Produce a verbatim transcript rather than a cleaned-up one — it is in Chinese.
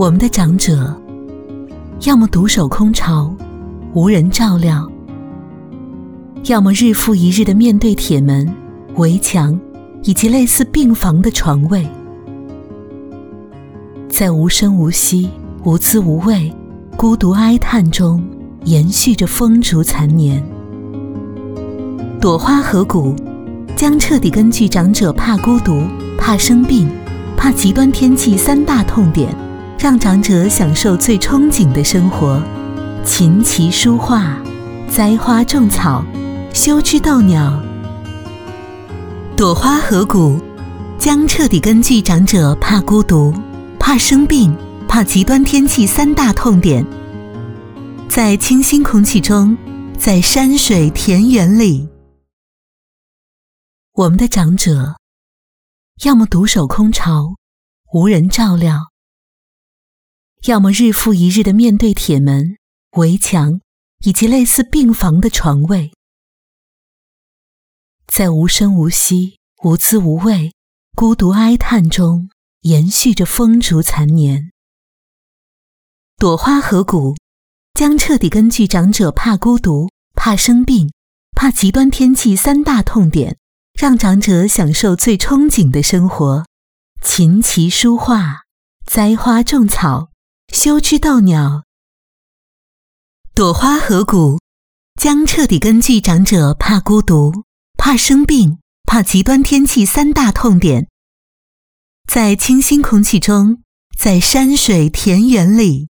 我们的长者要么独守空巢，无人照料，要么日复一日地面对铁门、围墙以及类似病房的床位，在无声无息、无滋无味、孤独哀叹中延续着风烛残年。朵花河谷将彻底根据长者怕孤独、怕生病、怕极端天气三大痛点，让长者享受最憧憬的生活，琴棋书画、栽花种草、修枝斗鸟。朵花河谷将彻底根据长者怕孤独、怕生病、怕极端天气三大痛点，在清新空气中，在山水田园里，我们的长者要么独守空巢，无人照料，要么日复一日地面对铁门、围墙以及类似病房的床位，在无声无息、无滋无味、孤独哀叹中延续着风烛残年。朵花河谷将彻底根据长者怕孤独、怕生病、怕极端天气三大痛点，让长者享受最憧憬的生活，琴棋书画、栽花种草、修枝斗鸟。朵花河谷将彻底根据长者怕孤独、怕生病、怕极端天气三大痛点，在清新空气中，在山水田园里，